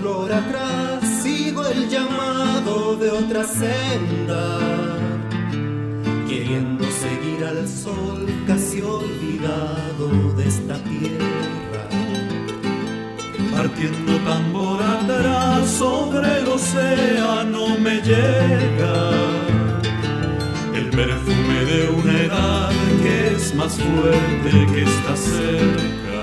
por atrás, sigo el llamado de otra senda, queriendo seguir al sol casi olvidado de esta tierra. Partiendo tambor atrás sobre el océano me llega el perfume de una edad que es más fuerte que está cerca.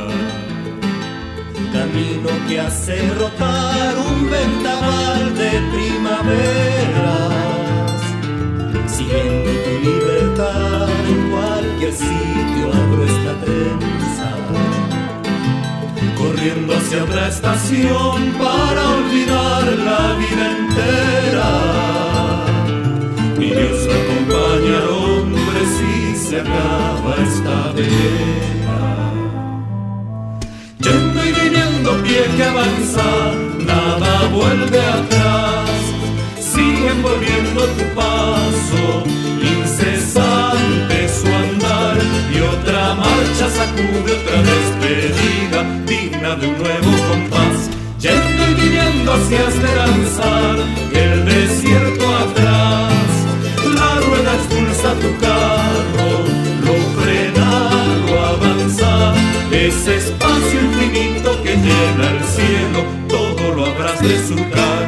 Camino que hace brotar un vendaval de primaveras, siguiendo tu libertad en cualquier sitio abro esta trenza, corriendo hacia otra estación para olvidar la vida entera. Mi Dios me acompaña al hombre si se acaba esta vela. Yendo y viniendo pie que avanza, nada vuelve atrás. Sigue envolviendo tu paso, incesante su andar, y otra marcha sacude otra despedida, digna de un nuevo compás. Yendo y viniendo hacia esperanzar el desierto atrás, la rueda expulsa tu carro, lo frena, lo avanza, ese espacio infinito que llena el cielo, todo lo habrás de surcar.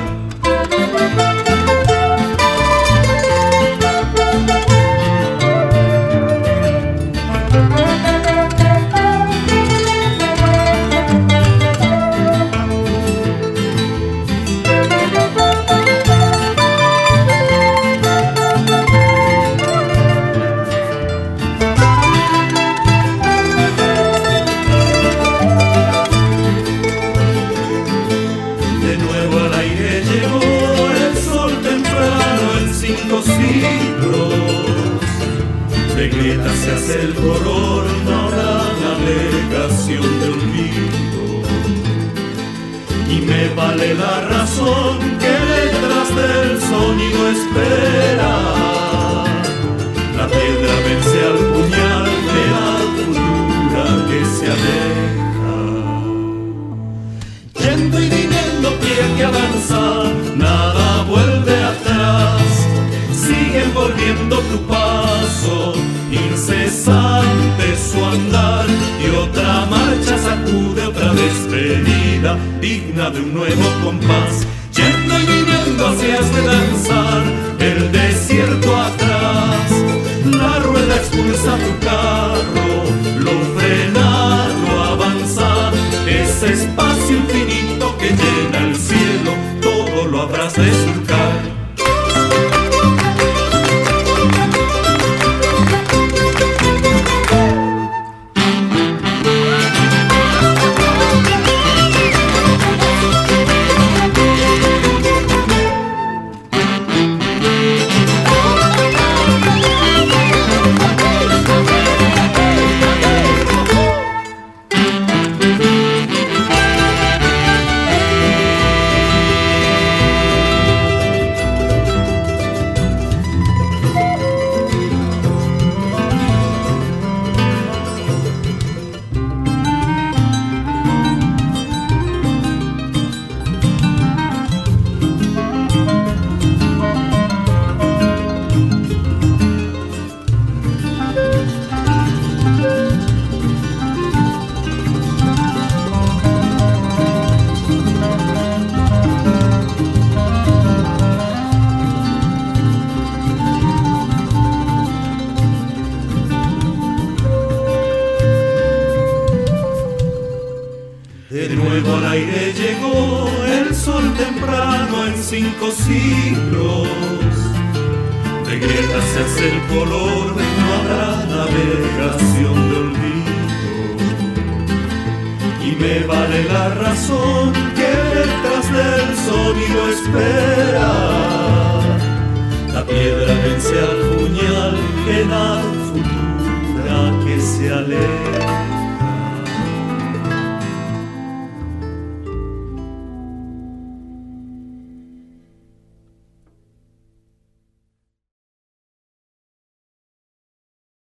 De grieta se hace el color, no habrá navegación de olvido. Y me vale la razón que detrás del sonido espera. La piedra vence al puñal de la futura que se aleja. Yendo y viniendo pie que avanza, nada vuelve atrás. Sigue envolviendo tu paso, incesante su andar, y otra marcha sacude otra despedida, digna de un nuevo compás. Yendo y viniendo hacia danzar el desierto atrás, la rueda expulsa tu carro, lo frena, lo avanza, ese espacio infinito que llena el cielo, todo lo habrás de surcar. De nuevo al aire llegó el sol temprano en 5 siglos. De grietas se hace el color, no habrá navegación de olvido. Y me vale la razón que detrás del sonido espera. La piedra vence al puñal que da futura que se aleja.